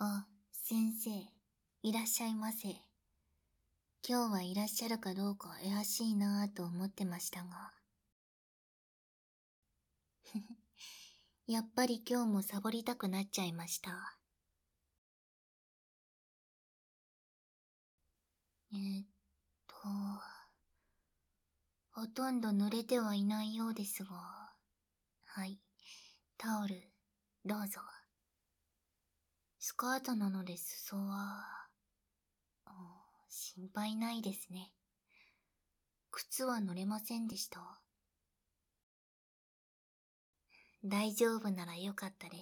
あ、先生、いらっしゃいませ。今日はいらっしゃるかどうか怪しいなぁと思ってましたが。やっぱり今日もサボりたくなっちゃいました。えーっと、ほとんど濡れてはいないようですが。はい、タオル、どうぞ。スカートなので裾は、あ、心配ないですね。靴は濡れませんでした。大丈夫ならよかったです。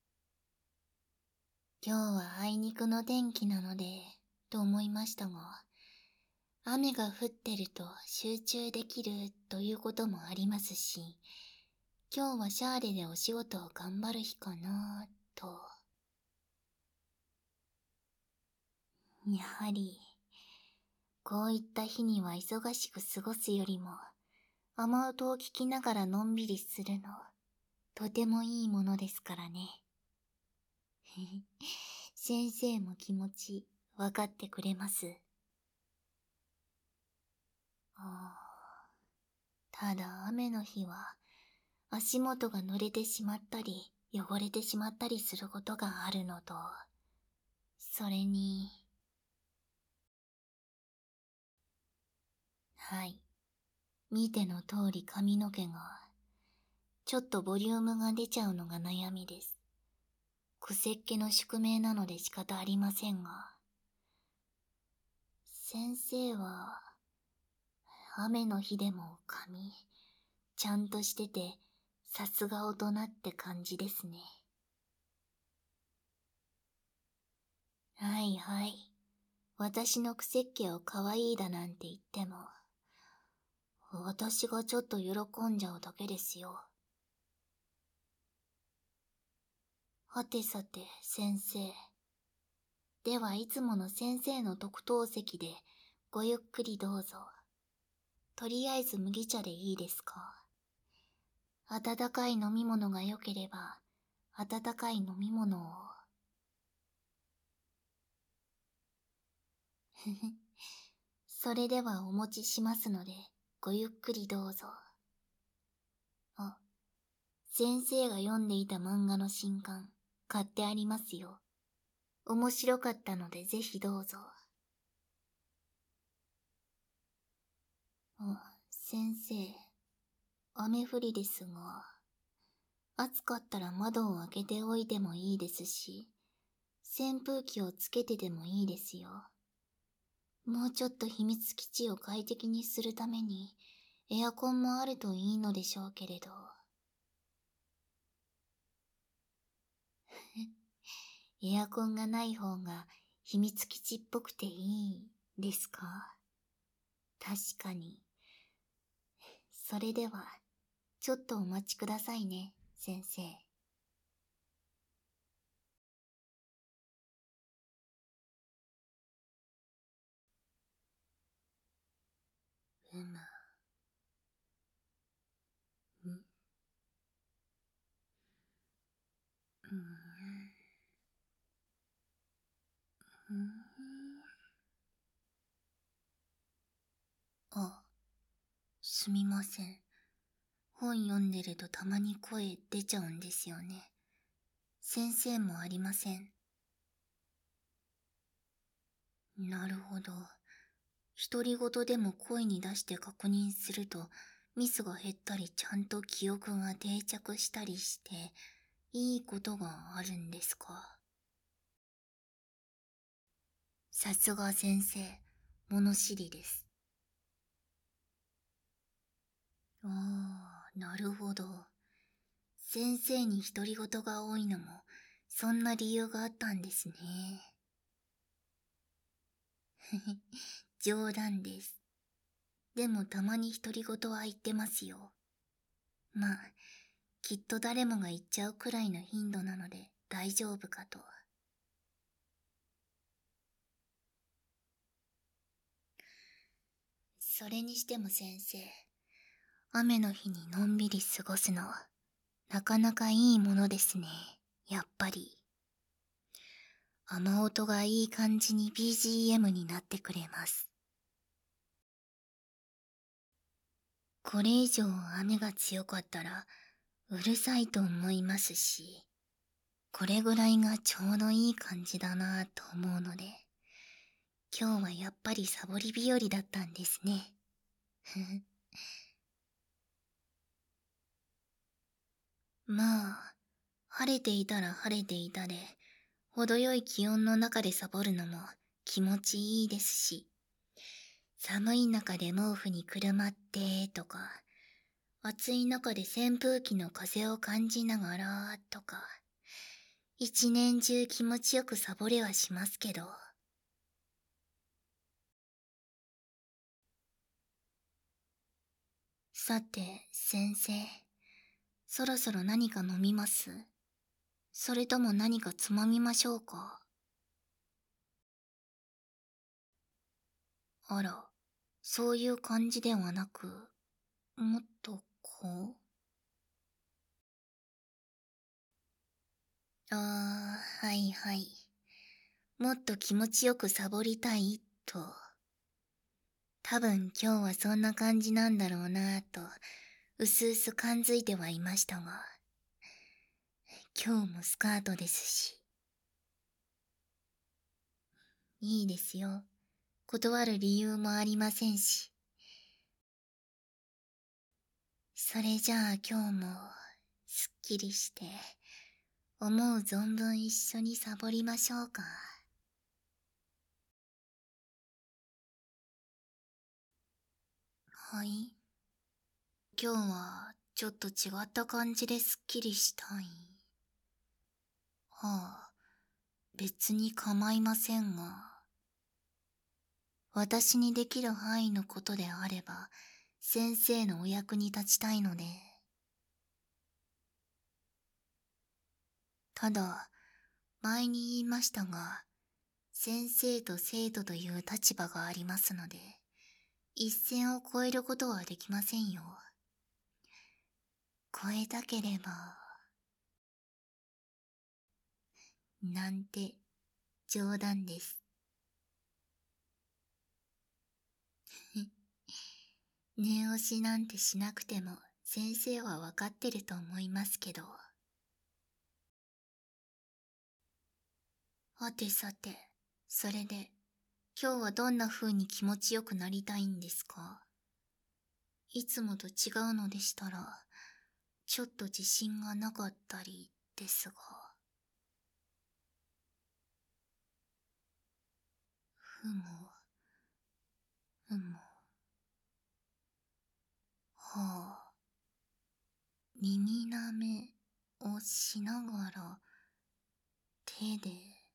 今日はあいにくの天気なので、と思いましたが、雨が降ってると集中できるということもありますし、今日はシャーレでお仕事を頑張る日かなと。やはり、こういった日には忙しく過ごすよりも、雨音を聞きながらのんびりするの、とてもいいものですからね。先生も気持ちわかってくれます。ただ雨の日は足元が濡れてしまったり汚れてしまったりすることがあるのと、それに、はい、見ての通り髪の毛がちょっとボリュームが出ちゃうのが悩みです。癖っ気の宿命なので仕方ありませんが、先生は雨の日でも髪ちゃんとしてて、さすが大人って感じですね。はいはい。私の癖っ気を可愛いだなんて言っても、私がちょっと喜んじゃうだけですよ。はてさて、先生。ではいつもの先生の特等席でごゆっくりどうぞ。とりあえず麦茶でいいですか。温かい飲み物が良ければ、温かい飲み物を。ふふ。それではお持ちしますので、ごゆっくりどうぞ。あ、先生が読んでいた漫画の新刊、買ってありますよ。面白かったのでぜひどうぞ。あ、先生、雨降りですが、暑かったら窓を開けておいてもいいですし、扇風機をつけてでもいいですよ。もうちょっと秘密基地を快適にするために、エアコンもあるといいのでしょうけれど。エアコンがない方が秘密基地っぽくていいですか？確かに。それでは、ちょっとお待ちくださいね、先生。うむ。ん、うん、うん。あ、すみません。本読んでるとたまに声出ちゃうんですよね。先生もありません。なるほど。独り言でも声に出して確認すると、ミスが減ったりちゃんと記憶が定着したりして、いいことがあるんですか。さすが先生、物知りです。ああ、なるほど。先生に独り言が多いのも、そんな理由があったんですね。ふふ、冗談です。でもたまに独り言は言ってますよ。まあ、きっと誰もが言っちゃうくらいの頻度なので大丈夫かと。それにしても先生、雨の日にのんびり過ごすのは、なかなかいいものですね。やっぱり。 雨音がいい感じに BGM になってくれます。これ以上雨が強かったらうるさいと思いますし、これぐらいがちょうどいい感じだなぁと思うので、今日はやっぱりサボり日和だったんですね。まあ、晴れていたら晴れていたで、程よい気温の中でサボるのも気持ちいいですし、寒い中で毛布にくるまってとか、暑い中で扇風機の風を感じながらとか、一年中気持ちよくサボれはしますけど。さて、先生、そろそろ何か飲みます？それとも何かつまみましょうか？あら、そういう感じではなく、もっとこう？はいはい。もっと気持ちよくサボりたいと。多分今日はそんな感じなんだろうなぁと、うすうす感づいてはいましたが、今日もスカートですし。いいですよ。断る理由もありませんし。それじゃあ今日も、すっきりして、思う存分一緒にサボりましょうか。はい。今日はちょっと違った感じですっきりしたい。はあ、別に構いませんが。私にできる範囲のことであれば、先生のお役に立ちたいので。ただ、前に言いましたが、先生と生徒という立場がありますので、一線を越えることはできませんよ。越えたければ、なんて、冗談です。念押しなんてしなくても先生はわかってると思いますけど。はてさて、それで、今日はどんな風に気持ちよくなりたいんですか？いつもと違うのでしたら、ちょっと自信がなかったりですが。ふむ、ふむ。はあ。耳なめをしながら、手で。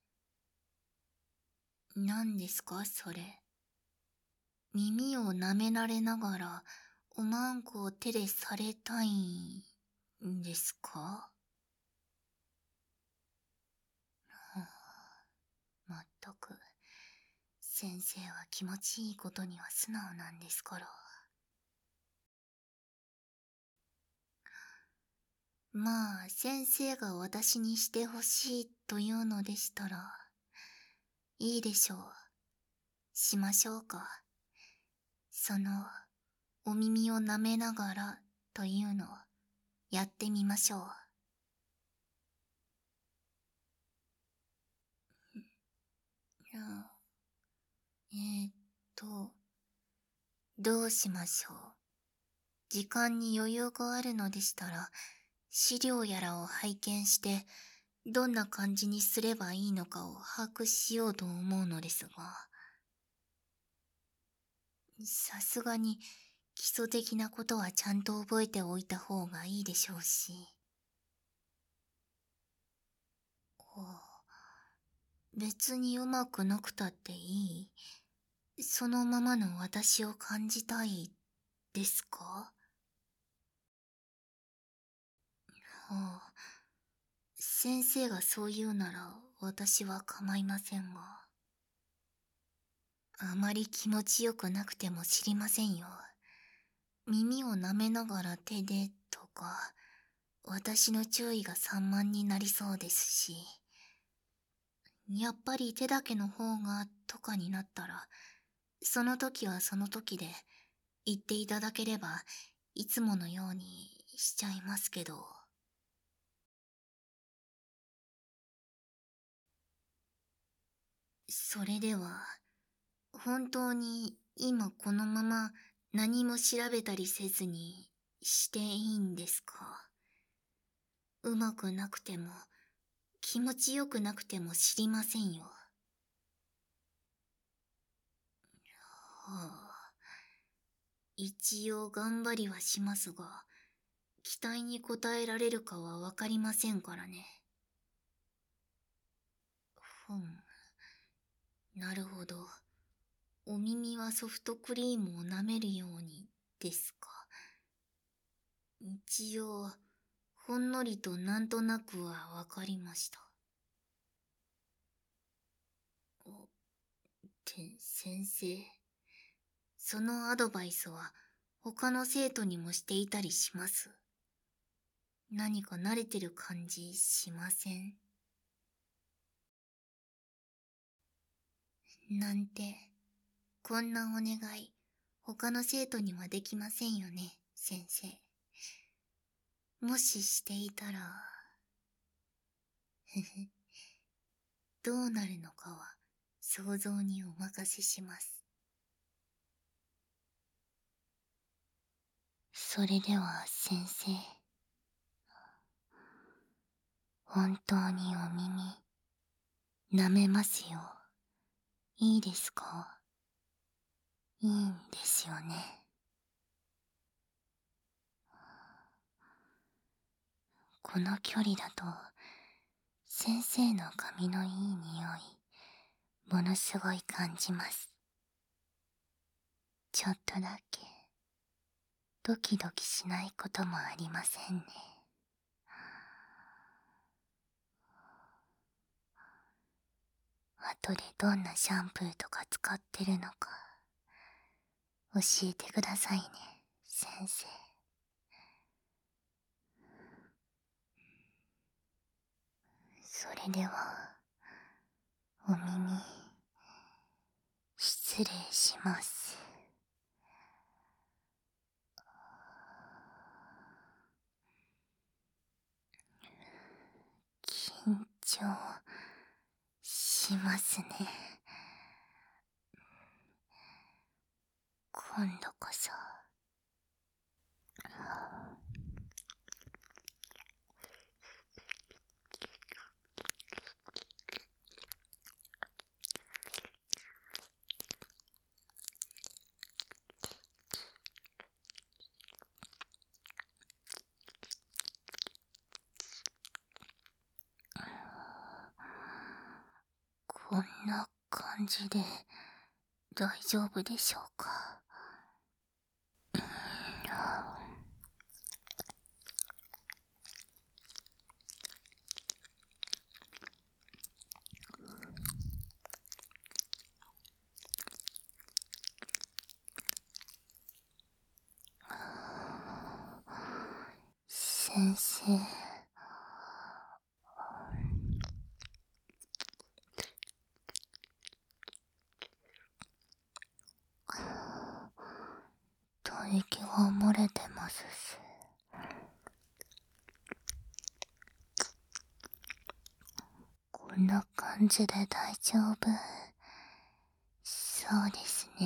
何ですかそれ？耳を舐められながら、おまんこを手でされたいんですか？はあ、まったく、先生は気持ちいいことには素直なんですから。まあ、先生が私にしてほしいというのでしたら、いいでしょう。しましょうか。その、お耳を舐めながらというのをやってみましょう。えーっと、どうしましょう。時間に余裕があるのでしたら、資料やらを拝見して、どんな感じにすればいいのかを把握しようと思うのですが、さすがに基礎的なことはちゃんと覚えておいた方がいいでしょうし。別にうまくなくたっていい？そのままの私を感じたいですか？はあ、先生がそう言うなら私は構いませんが。あまり気持ちよくなくても知りませんよ。耳を舐めながら手でとか、私の注意が散漫になりそうですし。 やっぱり手だけの方がとかになったら、その時はその時で言っていただければ、いつものようにしちゃいますけど。それでは、本当に今このまま何も調べたりせずにしていいんですか？うまくなくても、気持ちよくなくても知りませんよ。はあ、一応頑張りはしますが、期待に応えられるかはわかりませんからね。ふん。なるほど。お耳はソフトクリームを舐めるように、ですか。一応、ほんのりとなんとなくはわかりました。先生。そのアドバイスは他の生徒にもしていたりします？何か慣れてる感じしません？なんて、こんなお願い、他の生徒にはできませんよね、先生。もししていたら、ふふ、どうなるのかは想像にお任せします。それでは先生、本当にお耳、舐めますよ。いいですか？いいんですよね。この距離だと、先生の髪のいい匂い、ものすごい感じます。ちょっとだけ、ドキドキしないこともありませんね。後でどんなシャンプーとか使ってるのか、教えてくださいね、先生。それでは、お耳、失礼します。緊張しますね。今度こそ。こんな感じで大丈夫でしょうか。先生、吐息が漏れてますし。こんな感じで大丈夫そうですね。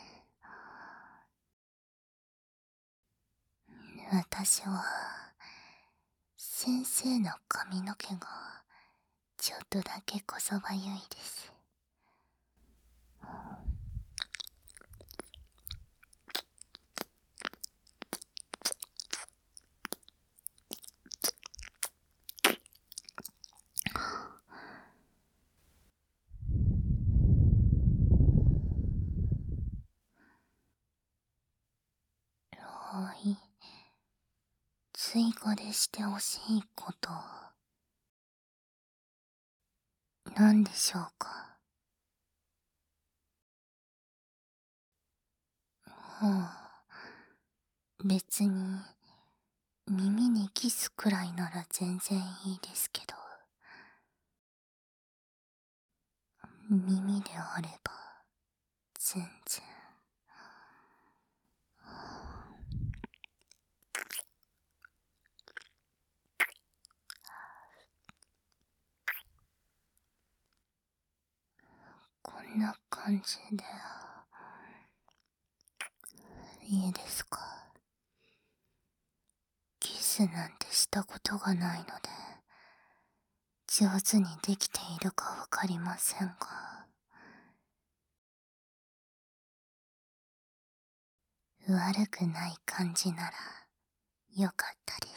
私は先生の髪の毛がちょっとだけこそばゆいです。はい。追加でしてほしいこと、何でしょうか。別に、耳にキスくらいなら全然いいですけど。 耳であれば全然。こんな感じでいいですか？キスなんてしたことがないので上手にできているかわかりませんが、悪くない感じならよかったです。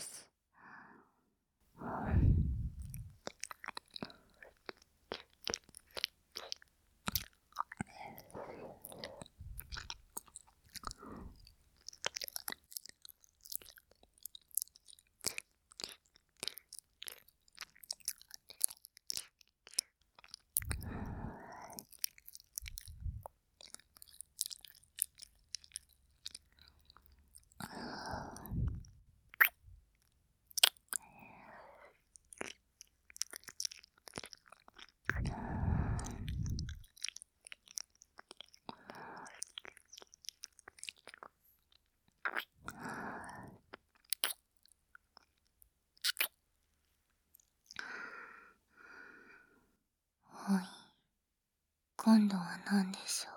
はい、今度は何でしょ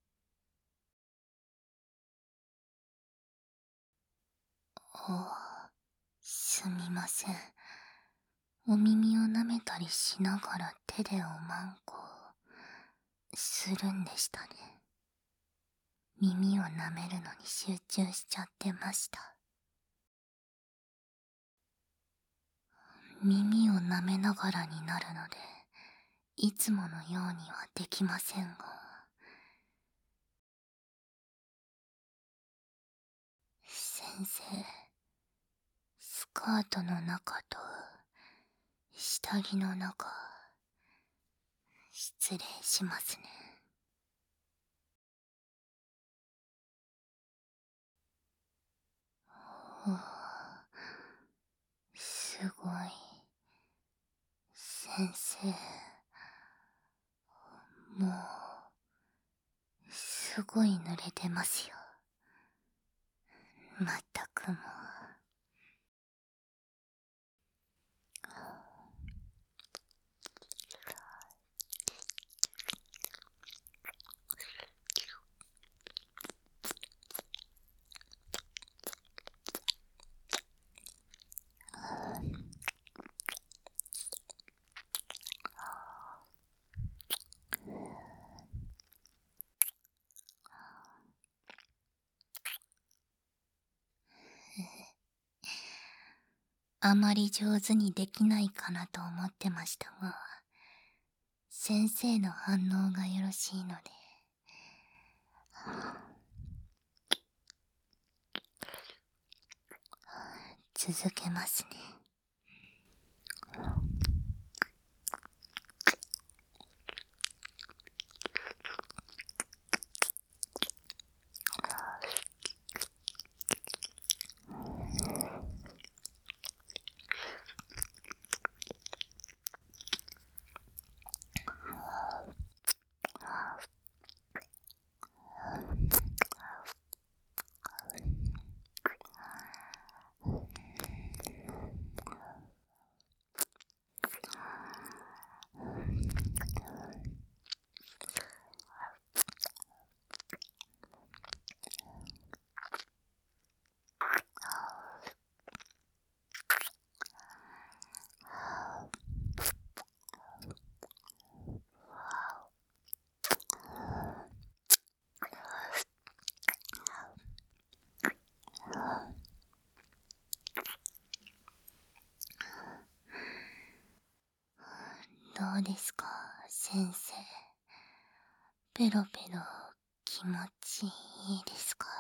う？すみません。お耳を舐めたりしながら手でおまんこするんでしたね。耳を舐めるのに集中しちゃってました。耳を舐めながらになるのでいつものようにはできませんが、先生、スカートの中と下着の中、失礼しますね。すごい。先生、もうすごい濡れてますよ。まったくもう。あまり上手にできないかなと思ってましたが、先生の反応がよろしいので。続けますね。どうですか、先生。ペロペロ気持ちいいですか？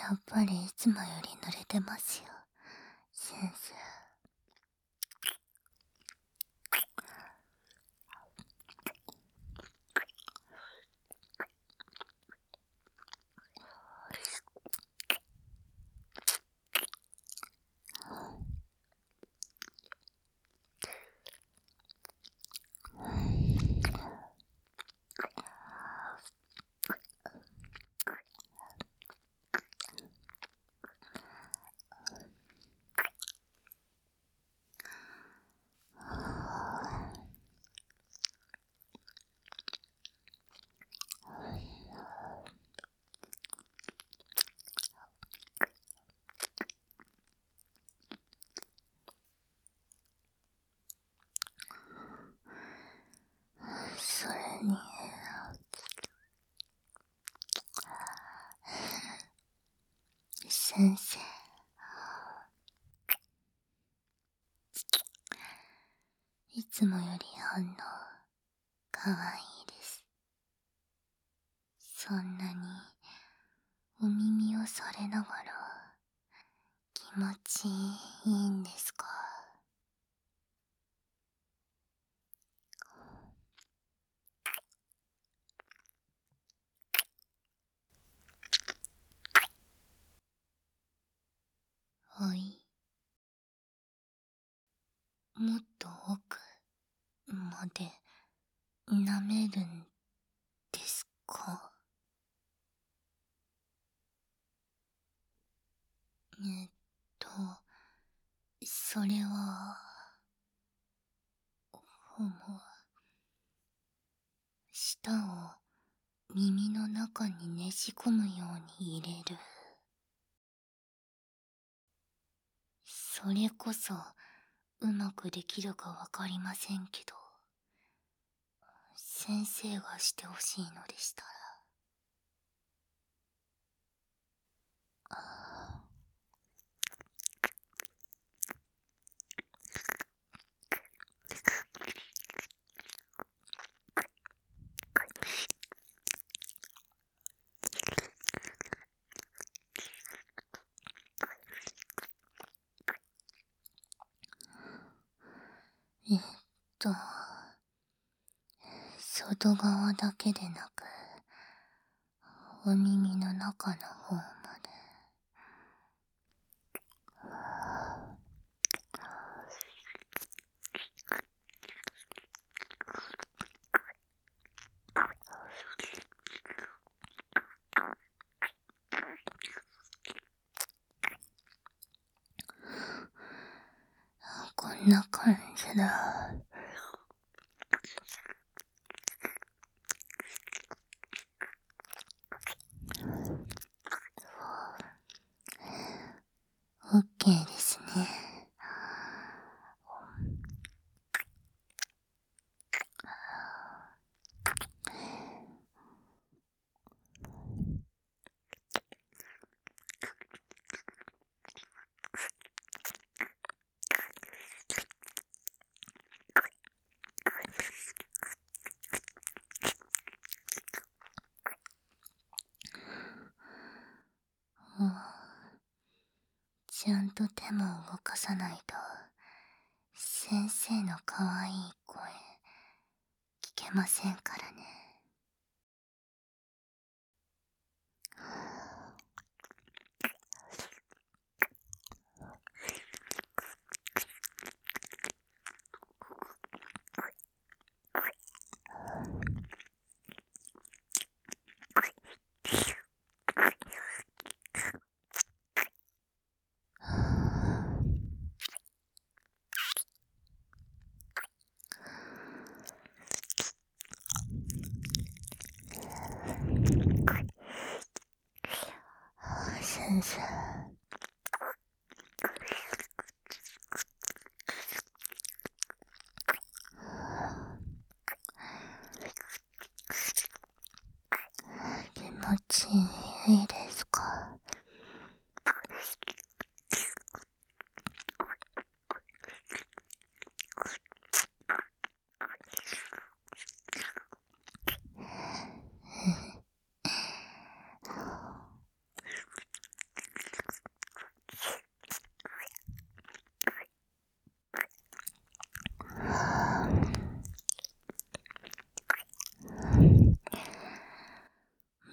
やっぱりいつもより濡れてますよ、先生。それに先生、いつもより反応かわいいです。そんなにお耳をされながら気持ちいいんですか？はい。もっと奥まで舐めるんですか？えっと、それは、舌を耳の中にねじ込むように入れる。それこそうまくできるかわかりませんけど、先生がしてほしいのでしたら。えっと、外側だけでなく、お耳の中の方まで。こんな感じだ。オッケーですね。ちゃんと手も動かさないと、先生の可愛い声、聞けませんからね。先生。気持ちいいですか？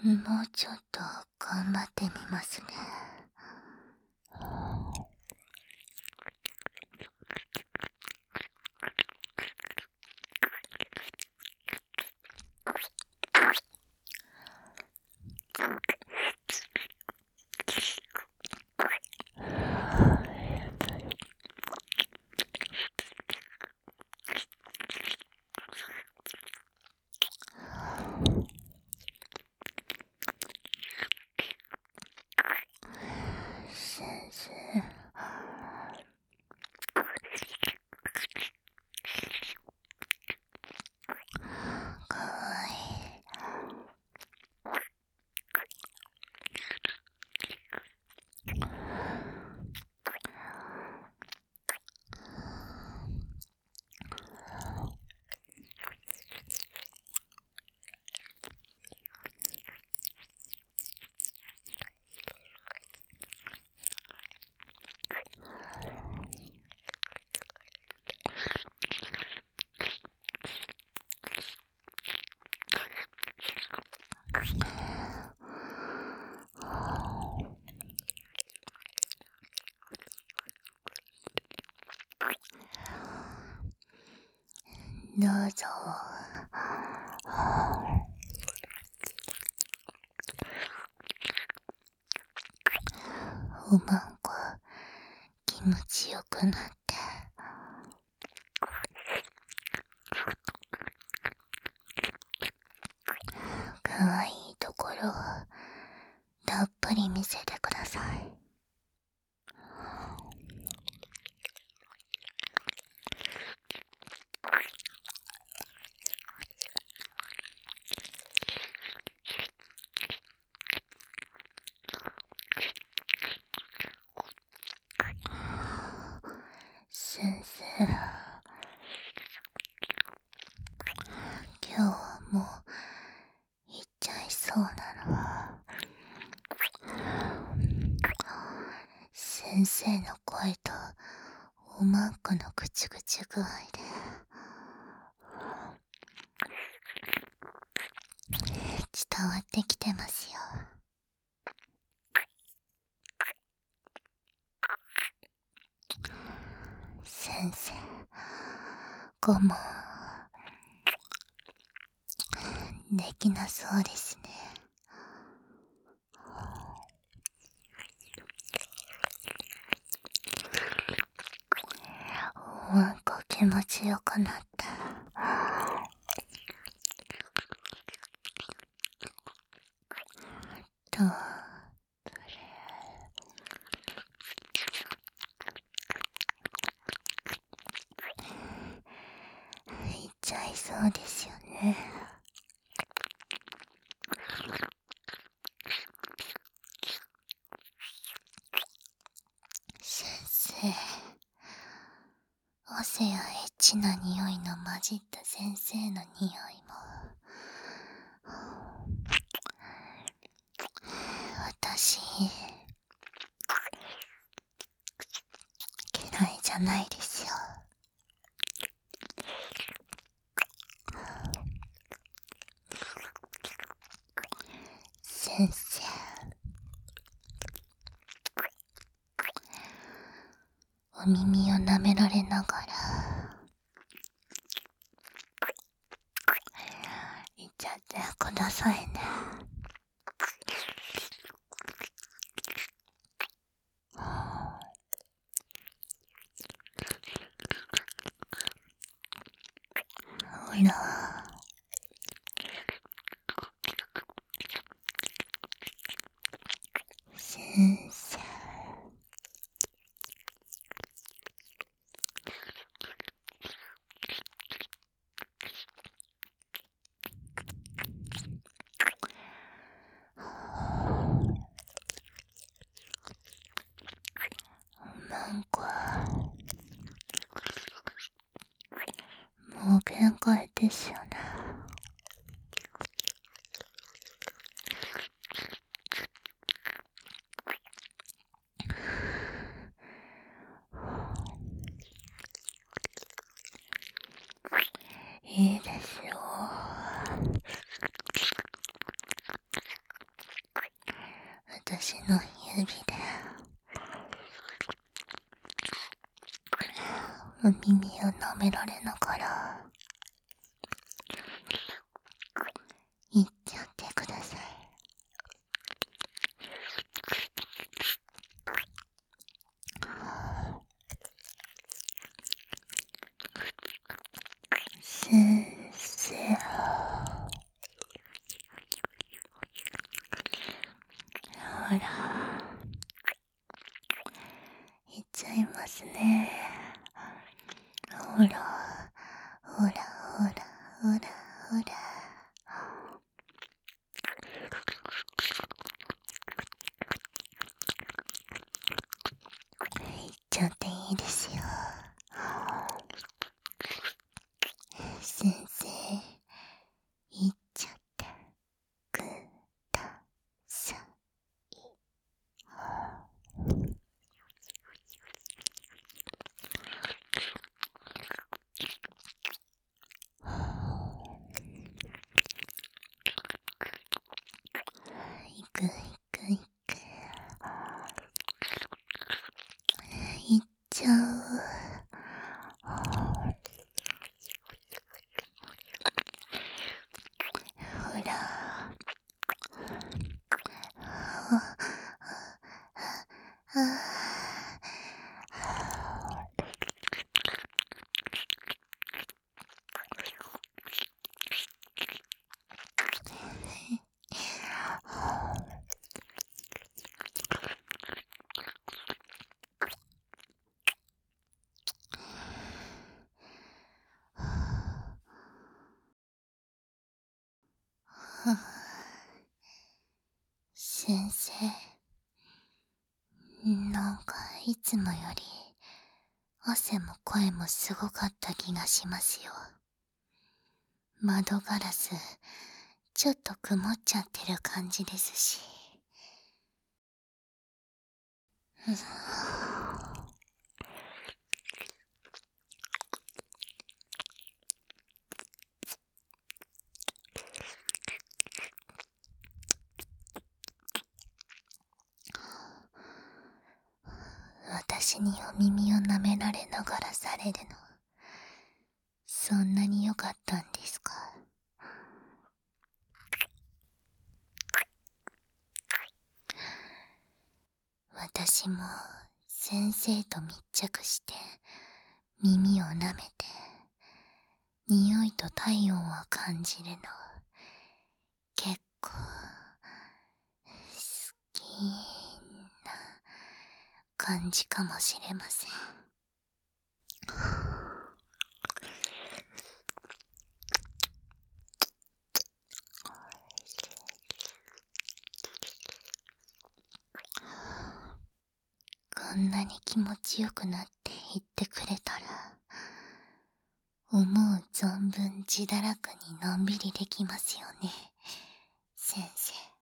もうちょっと頑張ってみますね。先生。かわいい。どうぞ。おまんこ気持ちよくなって、かわいいところをたっぷり見せてください。先生、今日はもう行っちゃいそうなの。先生の声とおまんこのぐちぐち具合で伝わってきてますよ。先生、ごもできなそうですね。おまんこ気持ちよくなった。と、行っちゃいそうですよね。先生、汗やエッチな匂いの混じった先生の匂いも私嫌いじゃないですよ。先生、お耳を舐められながら言っちゃってくださいね。ほら、先生、なんかもう限界ですよね。 私の指でお耳を舐められながら言っちゃってください。先生、ほら、言っちゃいますね。ほら、ほら、ほら、ほら、ほら。言っちゃっていいですよ。先生、言っちゃってください。いくいくいく。いっちゃう。ほら。先生、なんかいつもより汗も声もすごかった気がしますよ。窓ガラスちょっと曇っちゃってる感じですし。私にお耳を舐められながらされるの、そんなに良かったんですか？私も先生と密着して耳を舐めて匂いと体温を感じるの結構好きな感じかもしれません。こんなに気持ちよくなって言ってくれたら、思う存分自堕落にのんびりできますよね、先生。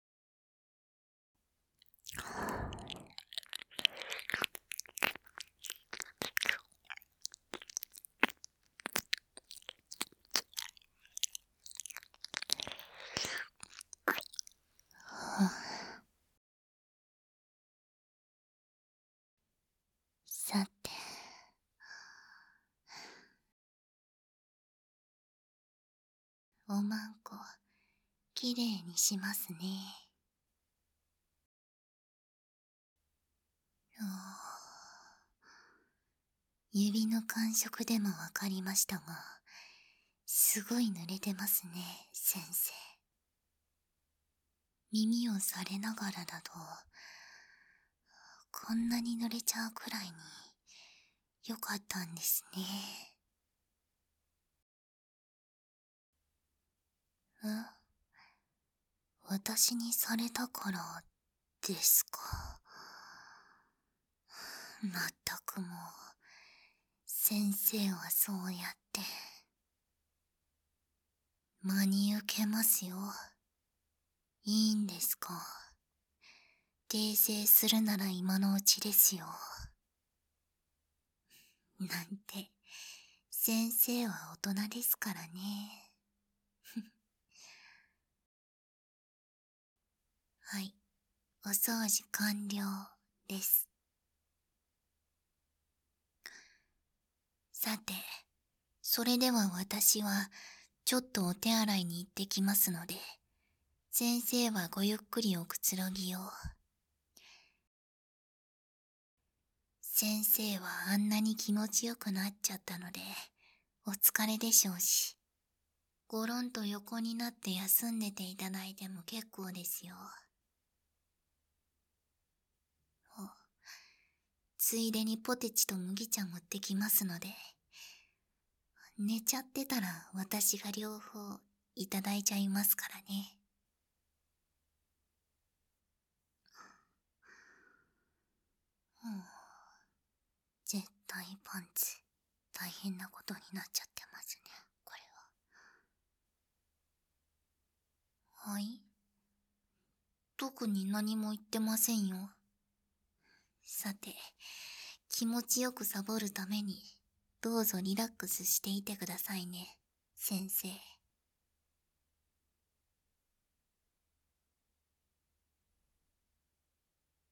さて、おまんこきれいにしますね。指の感触でもわかりましたが、すごい濡れてますね、先生。耳をされながらだと、こんなに濡れちゃうくらいに良かったんですね。私にされたからですか？まったくもう、先生はそうやって真に受けますよ。いいんですか？訂正するなら今のうちですよ。なんて、先生は大人ですからね。はい、 お掃除完了です。さて、それでは私はちょっとお手洗いに行ってきますので、先生はごゆっくりおくつろぎを。先生はあんなに気持ちよくなっちゃったので、お疲れでしょうし、ごろんと横になって休んでていただいても結構ですよ。ついでにポテチと麦茶持ってきますので、寝ちゃってたら私が両方いただいちゃいますからね。絶対パンツ、大変なことになっちゃってますね、これは。はい？特に何も言ってませんよ。さて、気持ちよくサボるために、どうぞリラックスしていてくださいね、先生。